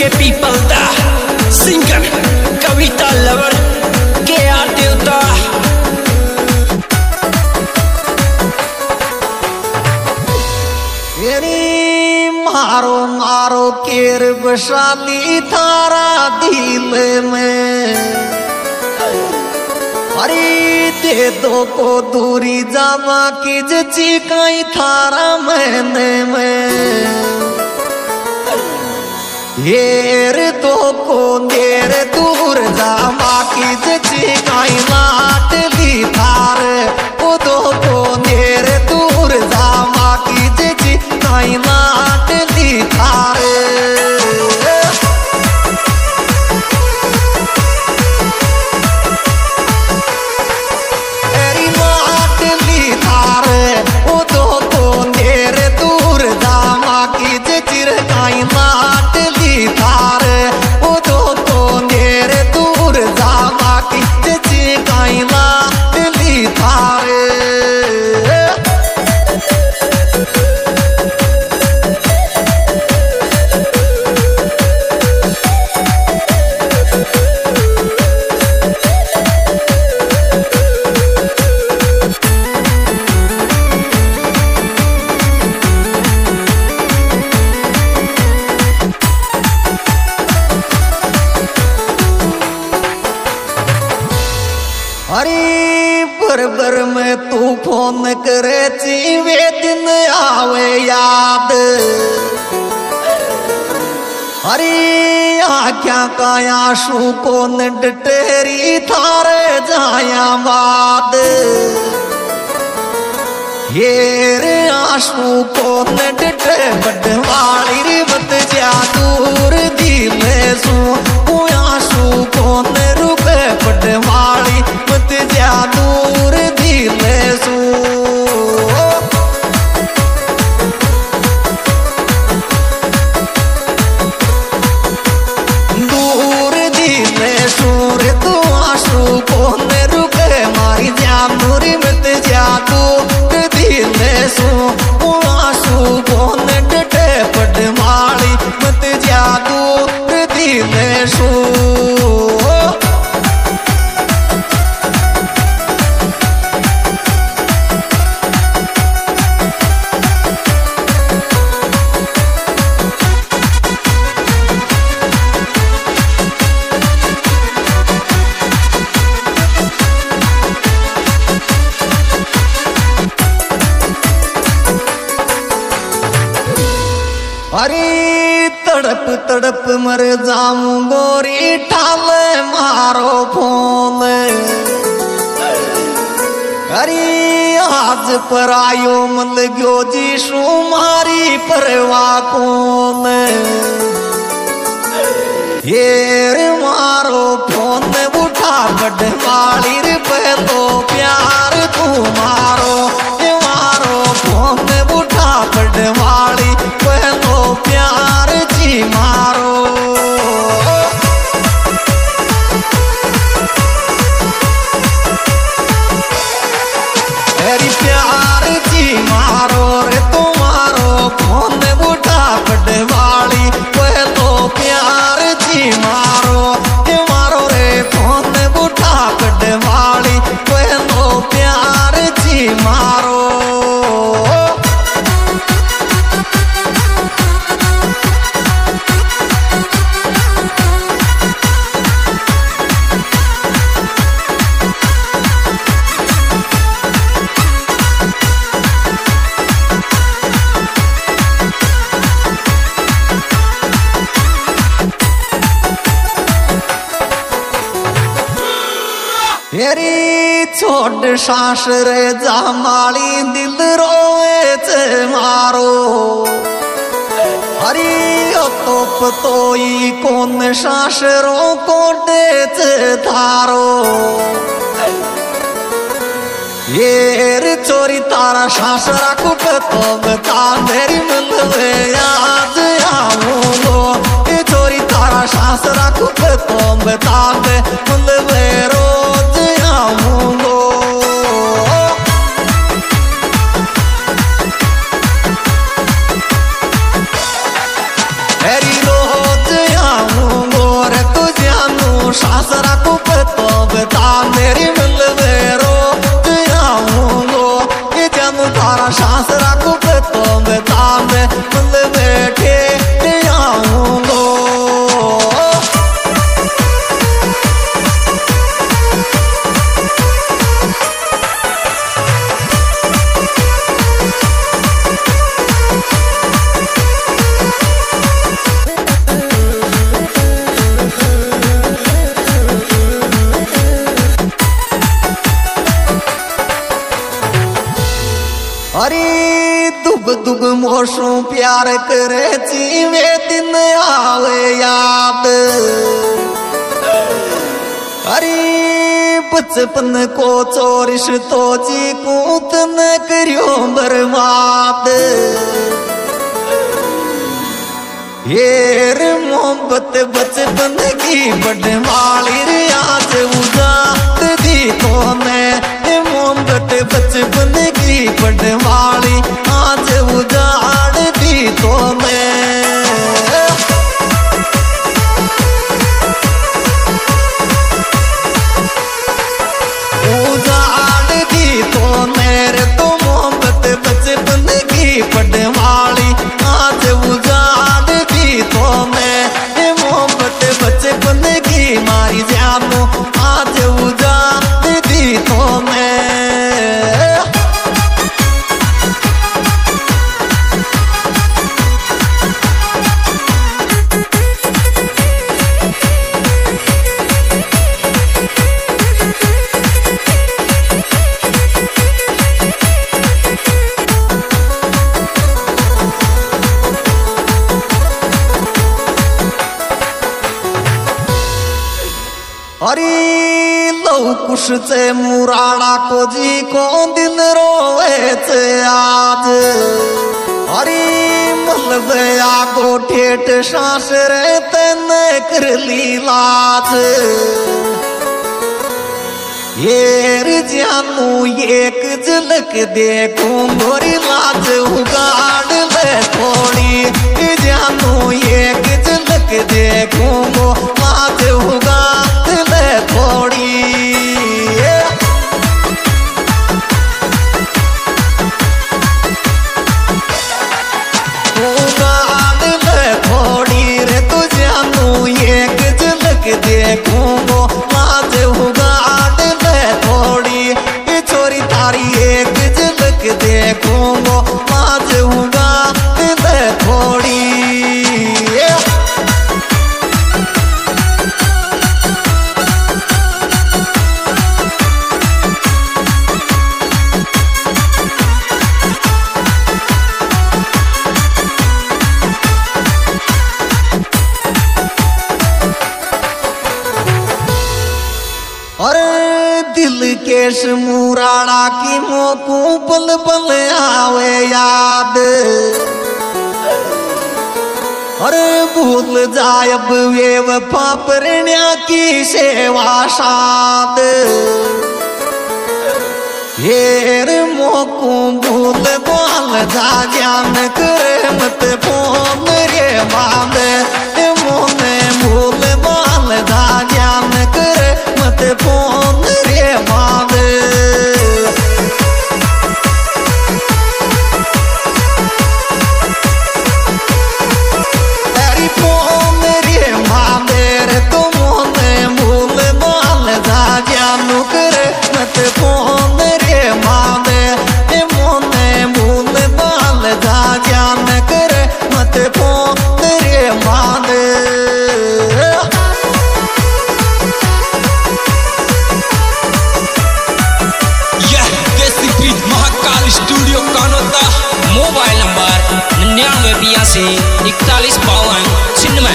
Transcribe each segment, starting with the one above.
People दा singer Kavita लवर के आर देवता मारो मारो केर बसाली थारा दिल में अरे दे दो को दूरी जावा की चिकाई थारा महीने में येर तो को देर दूर जावा की चिकाई लाट ली थार ओ दो को देर दूर जावा की चिकाई लाट ली थार अरे बरबर में तू फोन करे वे दिन आवे याद अरे आख्या का आंसू को डटेरी थारे जाया बाद ये रे आंसू को डटे बटवाली रे बत जा दूर दिल सू आंसू को रुके बटवाली बत जा दूर दिल सू दूर दिल सूर तू आंसू को रुके मारी जा दूरी मत जा दूर दिल सू आंसू को डटे बटवाली मत जा दूर दिल सू अरे तड़प तड़प मर जाऊं गोरी ठाल मारो फोन अरे आज पर आयो मन गयो जी शू मारी परवा कौन ये मारो फोन उठा बड़वाली रे पहलो प्यार तू मारो ये मारो फोन उठा बड़वाली पहलो प्यार जी मारो अरे प्यार जी मारो रे तुम्हारो फोन उठा बड़वाली पहलो प्यार जी मारो ये मारो रे फोन उठा बड़वाली पहलो प्यार जी मारो मेरी छोट सांस रे जामाली दिल रोए चे मारो हरी तो तोई कौन सांस रो कोटे चे थारो ये रे चोरी तारा सांस रखो तो बता मेरी मिलवे आज आऊंगो ये चोरी तारा सांस रखो तो बता दे मिलवे रोज आऊंगो मेरी रोज आऊंगो सासरा को तो बता मेरी मिलवे रो आऊंगो ये जब तारा सासरा को तो बता मैं मिल बैठे आऊंगो। अरे दुब दुब मोशू प्यार करे जीवे दिन आवे याद। अरे बचपन को चोरिश तो जी कूत न करियो बर्बाद। येर मोहब्बत बचपन की बड़वाली रे आज उजात दी तो मैं मोहब्बत बचपन की बड़वाली आज उजाड़ दी तो मैं। उजाड़ दी तो मेरे तो मोहब्बत बचपन की बड़वाली आज उजाड़ दी तो मैं। मोहब्बत बचपन की मारी जानू आज उजाड़ दी तो मैं। अरे लव कुश से मुराड़ा को जी को दिल रोए से आज। अरे मलबया को ठेठ सांस रे तन कर ली लाज। येर जानू एक झलक देखूं मोरी लाज उगाड़ ले थोड़ी। जानू एक झलक देखूं वो लाज उगाड़ ले थोड़ी। उगाड़ ले थोड़ी रे तू जानू एक झलक देखूं वो लाज उगाड़ ले थोड़ी। छोरी तारी एक झलक देखूं वो लाज उगाड़ ले थोड़ी। अरे दिल केश मुराड़ा की मोकू पल पल आवे याद। अरे भूल जाए अब वे वफा परण्या की सेवा साद। येर मोकू भूल बाल जा ज्ञान करे मत फोन रे बांध। मोने भूल बाल जा ज्ञान करे मत फोन रे बांध। तेरी फोन रे बांध रे तो मोने भूल बाल जा ज्ञान करे मत फोन रे बांध। मोने भूल बाल जा ज्ञान करे मत फोन रे बांध। स्टूडियो कानोता। Mobile number 9982 4152 96।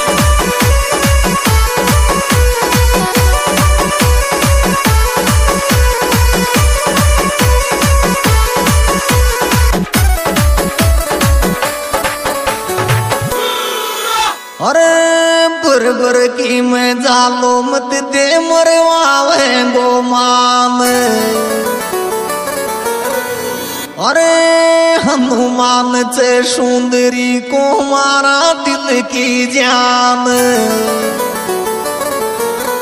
अरे बुरबुर की मैं जालो मत दे मरवावे गो मान। अरे हनुमान से सुंदरी को मारा दिल की जान।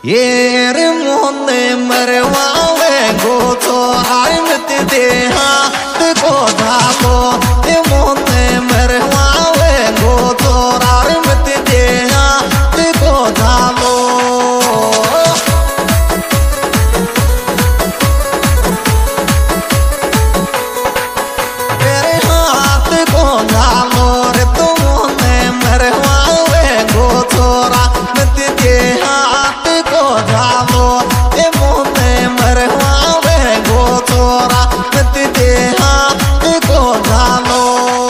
ये रे मोहने मरवावे गो तो आमत दे हाथ को धालो ये मोहने मरवावे गो तो आमत दे हाथ को धालो तेरे हाथ को धालो रे तो मोहने मरवावे गो तो आमत दे हाथ को धालो ये मोहने मरवावे गो तो आमत दे हाथ को धालो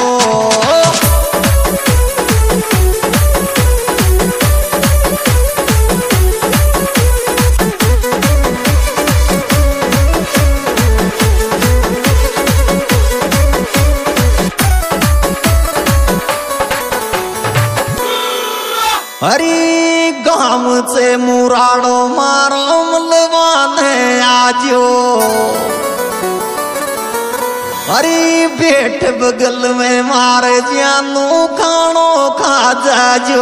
हरी गाम से मुराड़ो मारो मलवाने आजो हरी बेट बगल में मारे जानू खानो खा जाजो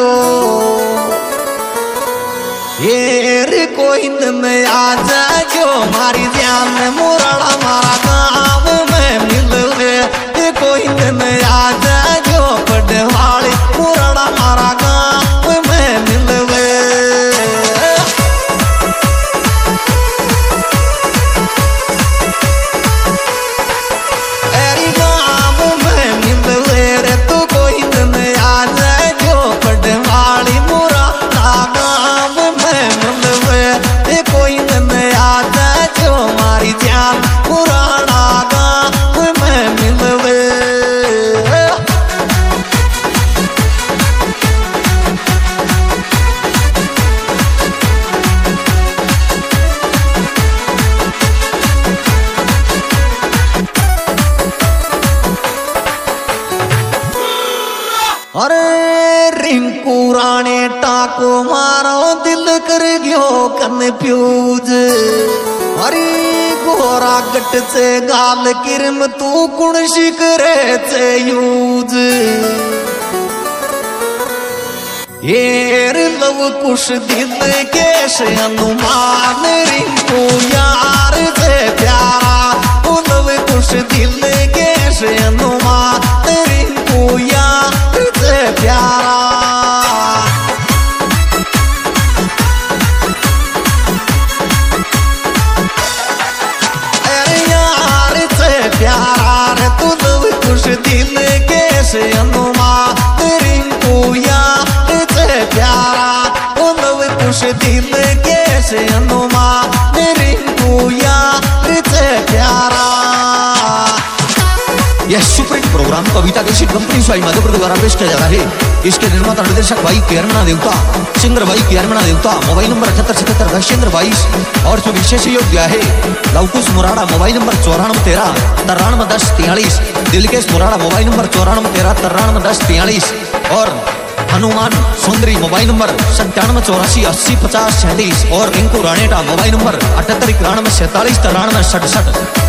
ये कोई दिन आ जाजो मारी जान मुराड़ा मारा गाँव में मिलवे ये कोई दिन आ जाजो पढ़वाली मुराड़ा मारा गाँव में मिलवे एरी गाँव में मिलवे रे तू कोई दिन आ जाजो पढ़वाली मुराड़ा गाँव में मिलवे ये कोई दिन आ जाजो मारी जान मुराड़ा गाँव में मिलवे अरे रिंकू राणे टाको मारो दिल कर गयो कन्फ्यूज अरे गोरा गट से गाल किरम तू कुण शिकरे से यूज येर लव कुश दिल के से अनुमान रिंकू यार से प्यारा ओ लव कुश दिल के से अनुमान रिंकू यार से प्यारा अरे यार से प्यारा रे तू लव कुश दिल के से अनुमान रिंकू यार से प्यारा ओ लव कुश दिल के से अनुमान रिंकू यार से प्यारा यह super hit programme Kavita cassette company Sawai Madhopur द्वारा पेश किया जा रहा है। इसके निर्माता निर्देशक भाई केरमना देवता, सिंगर भाई केरमना देवता, मोबाइल नंबर 7877 22 और जो विशेष सहयोग दिया है Lavkush Murada mobile number 9413 931043, Dilkesh Murada mobile number 9413 931043 और हनुमान सुंदरी मोबाइल नंबर 9784805036 और रिंकू राणेटा मोबाइल नंबर 789147 93 67।